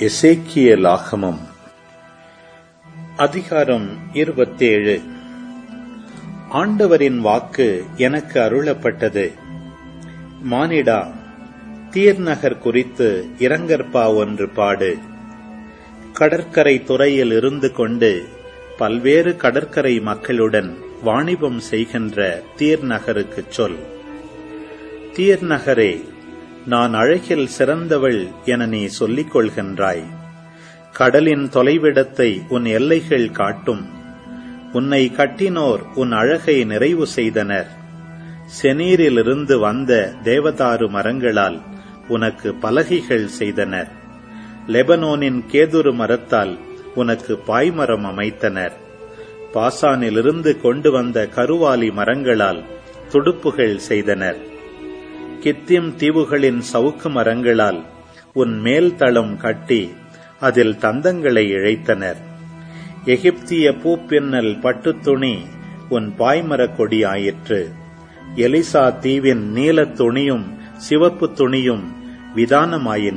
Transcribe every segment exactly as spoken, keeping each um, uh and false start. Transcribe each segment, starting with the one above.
எசேக்கியேலாகமம் அதிகாரம் இருபத்தேழு. ஆண்டவரின் வாக்கு எனக்கு அருளப்பட்டது. மானிடா, தீர் நகர் குறித்து இரங்கற்பா ஒன்று பாடு. கடற்கரை துறையில் இருந்து கொண்டு பல்வேறு கடற்கரை மக்களுடன் வாணிபம் செய்கின்ற தீர் நகருக்குச் சொல். தீர் நகரே, நான் அழகில் சிறந்தவள் என நீ சொல்லிக் கொள்கின்றாய். கடலின் தொலைவிடத்தை உன் எல்லைகள் காட்டும். உன்னை கட்டினோர் உன் அழகை நிறைவு செய்தனர். செனீரிலிருந்து வந்த தேவதாரு மரங்களால் உனக்கு பலகைகள் செய்தனர். லெபனோனின் கேதுரு மரத்தால் உனக்கு பாய்மரம் அமைத்தனர். பாசானிலிருந்து கொண்டு வந்த கருவாலி மரங்களால் துடுப்புகள் செய்தனர். கித்திம் தீவுகளின் சவுக்கு மரங்களால் உன் மேல் தளம் கட்டி அதில் தந்தங்களை இழைத்தனர். எகிப்திய பூப்பின்னல் பட்டுத்துணி உன் பாய்மரக் கொடி ஆயிற்று. எலிசா தீவின் நீலத் துணியும் சிவப்பு துணியும் விதானமாயின.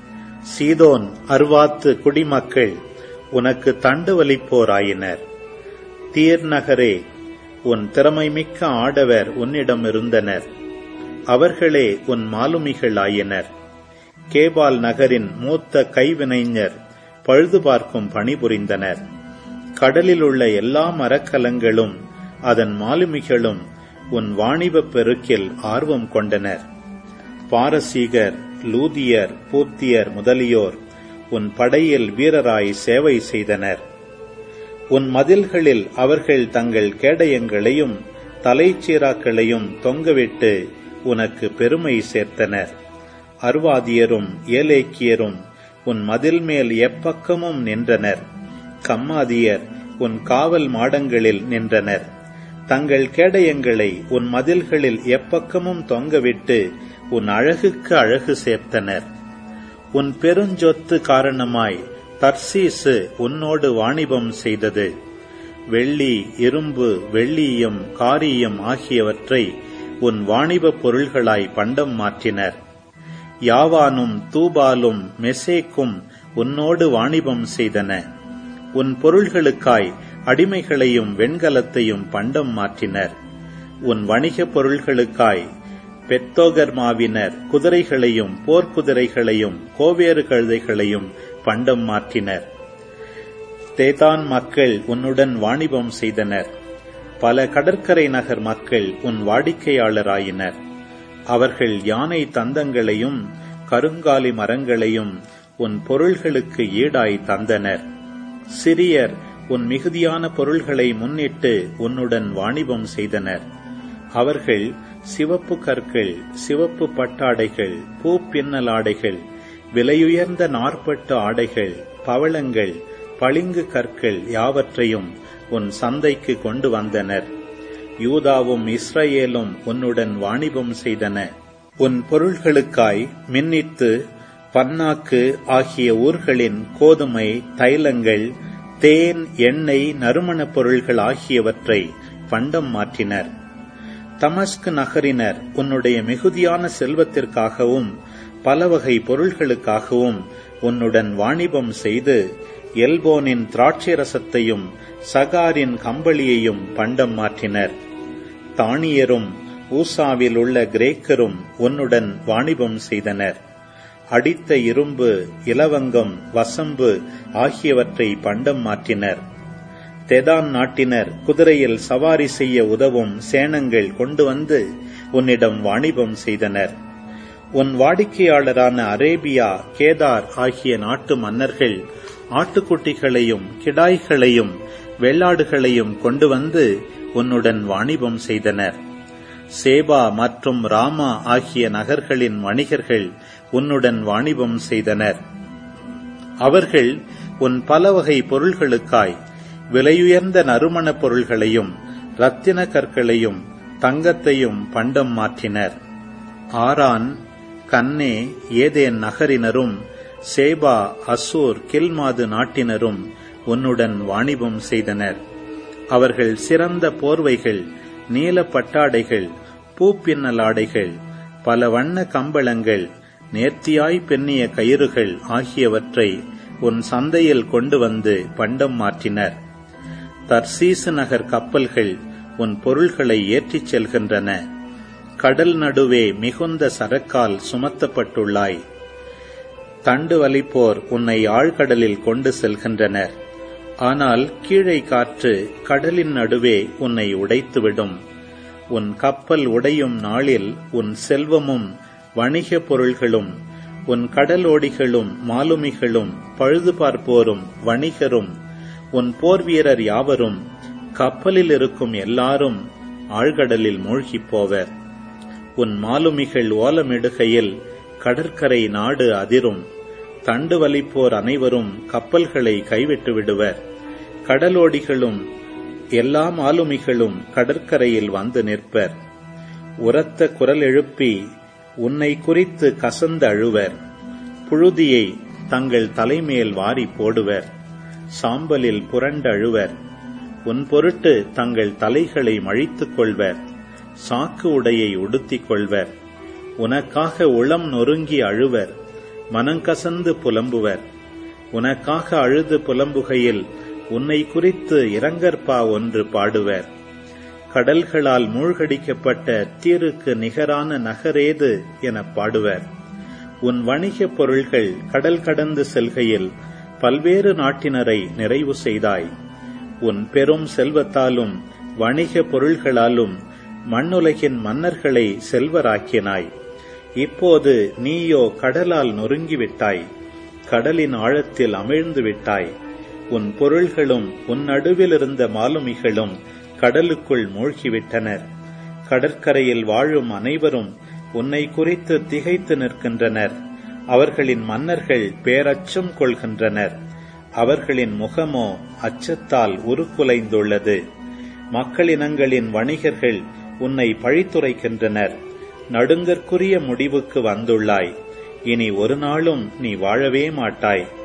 சீதோன் அர்வாத்து குடிமக்கள் உனக்கு தண்டு வலிப்போராயினர். தீர் நகரே, உன் திறமைமிக்க ஆடவர் உன்னிடம் இருந்தனர். அவர்களே உன் மாலுமிகள் ஆயினர். கேபால் நகரின் மூத்த கைவினைஞர் பழுது பார்க்கும் பணிபுரிந்தனர். கடலில் உள்ள எல்லா மரக்கலங்களும் அதன் மாலுமிகளும் உன் வாணிபப் பெருக்கில் ஆர்வம் கொண்டனர். பாரசீகர், லூதியர், பூத்தியர் முதலியோர் உன் படையில் வீரராய் சேவை செய்தனர். உன் மதில்களில் அவர்கள் தங்கள் கேடயங்களையும் தலைச்சீராக்களையும் தொங்கவிட்டு உனக்கு பெருமை சேர்த்தனர். அர்வாதியரும் ஏலேக்கியரும் உன் மதில் மேல் எப்பக்கமும் நின்றனர். கம்மாதியர் உன் காவல் மாடங்களில் நின்றனர். தங்கள் கேடயங்களை உன் மதில்களில் எப்பக்கமும் தொங்கவிட்டு உன் அழகுக்கு அழகு சேர்த்தனர். உன் பெருஞ்சொத்து காரணமாய் தர்சீசு உன்னோடு வாணிபம் செய்தது. வெள்ளி, இரும்பு, வெள்ளியம், காரியம் ஆகியவற்றை உன் வாணிபப் பொருள்களாய் பண்டம் மாற்றினர். யாவானும் தூபாலும் மெசேக்கும் உன்னோடு வாணிபம் செய்தன. உன் பொருள்களுக்காய் அடிமைகளையும் வெண்கலத்தையும் பண்டம் மாற்றினர். உன் வணிகப் பொருள்களுக்காய் பெத்தோகர்மாவினர் குதிரைகளையும் போர்க்குதிரைகளையும் கோவேறு கழுதைகளையும் பண்டம் மாற்றினர். தேதான் மக்கள் உன்னுடன் வாணிபம் செய்தனர். பல கடற்கரை நகர் மக்கள் உன் வாடிக்கையாளராயினர். அவர்கள் யானை தந்தங்களையும் கருங்காலி மரங்களையும் உன் பொருள்களுக்கு ஈடாய் தந்தனர். சிரியர் உன் மிகுதியான பொருள்களை முன்னிட்டு உன்னுடன் வாணிபம் செய்தனர். அவர்கள் சிவப்பு கற்கள், சிவப்பு பட்டாடைகள், பூப்பின்னல் ஆடைகள், விலையுயர்ந்த நாற்பட்டு ஆடைகள், பவளங்கள், பளிங்கு கற்கள் யாவற்றையும் உன் சந்தைக்கு கொண்டு வந்தனர். யூதாவும் இஸ்ரவேலும் உன்னுடன் வாணிபம் செய்தன. உன் பொருள்களுக்காய் மின்னித்து, பன்னாக்கு ஆகிய ஊர்களின் கோதுமை, தைலங்கள், தேன், எண்ணெய், நறுமணப் பொருள்கள் ஆகியவற்றை பண்டம் மாற்றினர். தமஸ்கு நகரினர் உன்னுடைய மிகுதியான செல்வத்திற்காகவும் பல வகை பொருள்களுக்காகவும் உன்னுடன் வாணிபம் செய்து எல்போனின் திராட்சை ரசத்தையும் சகாரின் கம்பளியையும் பண்டம் மாற்றினர். தானியரும் ஊசாவில் உள்ள கிரேக்கரும் உன்னுடன் வாணிபம் செய்தனர். அடித்த இரும்பு, இலவங்கம், வசம்பு ஆகியவற்றை பண்டம் மாற்றினர். தெதான் நாட்டினர் குதிரையில் சவாரி செய்ய உதவும் சேணங்கள் கொண்டு வந்து உன்னிடம் வாணிபம் செய்தனர். உன் வாடிக்கையாளரான அரேபியா, கேதார் ஆகிய நாட்டு மன்னர்கள் ஆட்டுக்குட்டிகளையும் கிடாய்களையும் வெள்ளாடுகளையும் கொண்டு வந்து உன்னுடன் வாணிபம் செய்தனர். சேபா மற்றும் ராமா ஆகிய நகர்களின் வணிகர்கள் உன்னுடன் வாணிபம் செய்தனர். அவர்கள் உன் பல வகை பொருள்களுக்காய் விலையுயர்ந்த நறுமணப் பொருள்களையும் இரத்தின கற்களையும் தங்கத்தையும் பண்டம் மாற்றினர். ஆரான், கன்னே, ஏதேன் நகரினரும் சேபா, அசூர், கில்மாது நாட்டினரும் உன்னுடன் வாணிபம் செய்தனர். அவர்கள் சிறந்த போர்வைகள், நீல பட்டாடைகள், பூப்பின்னல் ஆடைகள், பல வண்ண கம்பளங்கள், நேர்த்தியாய் பெண்ணிய கயிறுகள் ஆகியவற்றை உன் சந்தையில் கொண்டு வந்து பண்டம் மாற்றினர். தர்சீசு நகர் கப்பல்கள் உன் பொருள்களை ஏற்றிச் செல்கின்றன. கடல் நடுவே மிகுந்த சரக்கால் சுமத்தப்பட்டுள்ளாய். தண்டு வலிப்போர் உன்னை ஆழ்கடலில் கொண்டு செல்கின்றனர். ஆனால் கீழே காற்று கடலின் நடுவே உன்னை உடைத்துவிடும். உன் கப்பல் உடையும் நாளில் உன் செல்வமும் வணிக பொருள்களும் உன் கடலோடிகளும் மாலுமிகளும் பழுது பார்ப்போரும் வணிகரும் உன் போர் வீரர் யாவரும் கப்பலில் இருக்கும் எல்லாரும் ஆழ்கடலில் மூழ்கிப் போவர். உன் மாலுமிகள் ஓலமிடுகையில் கடற்கரை நாடு அதிரும். தண்டு வலிப்போர் அனைவரும் கப்பல்களை கைவிட்டு விடுவர். கடலோடிகளும் எல்லா மாலுமிகளும் கடற்கரையில் வந்து நிற்பர். உரத்த குரல் எழுப்பி உன்னை குறித்து கசந்து அழுவர். புழுதியை தங்கள் தலைமேல் வாரி போடுவர். சாம்பலில் புரண்டு அழுவர். உன் பொருட்டு தங்கள் தலைகளை மழித்துக் கொள்வர். சாக்கு உடையை உடுத்திக் கொள்வர். உனக்காக உளம் நொறுங்கி அழுவர். மனங்கசந்து புலம்புவர். உனக்காக அழுது புலம்புகையில் உன்னை குறித்து இரங்கற்பா ஒன்று பாடுவர். கடல்களால் மூழ்கடிக்கப்பட்ட தீருக்கு நிகரான நகரேது எனப் பாடுவர். உன் வணிகப் பொருள்கள் கடல் கடந்து செல்கையில் பல்வேறு நாட்டினரை நிறைவு செய்தாய். உன் பெரும் செல்வத்தாலும் வணிக பொருள்களாலும் மண்ணுலகின் மன்னர்களை செல்வராக்கினாய். இப்போது நீயோ கடலால் நொறுங்கிவிட்டாய். கடலின் ஆழத்தில் அமிழ்ந்து விட்டாய். உன் பொருள்களும் உன் நடுவில் இருந்த மாலுமிகளும் கடலுக்குள் மூழ்கிவிட்டனர். கடற்கரையில் வாழும் அனைவரும் உன்னை குறித்து திகைத்து நிற்கின்றனர். அவர்களின் மன்னர்கள் பேரச்சம் கொள்கின்றனர். அவர்களின் முகமோ அச்சத்தால் உருக்குலைந்துள்ளது. மக்களினங்களின் வணிகர்கள் உன்னை பழித்துரைக்கின்றனர். நடுங்கற்குரிய முடிவுக்கு வந்துள்ளாய். இனி ஒரு நாளும் நீ வாழவே மாட்டாய்.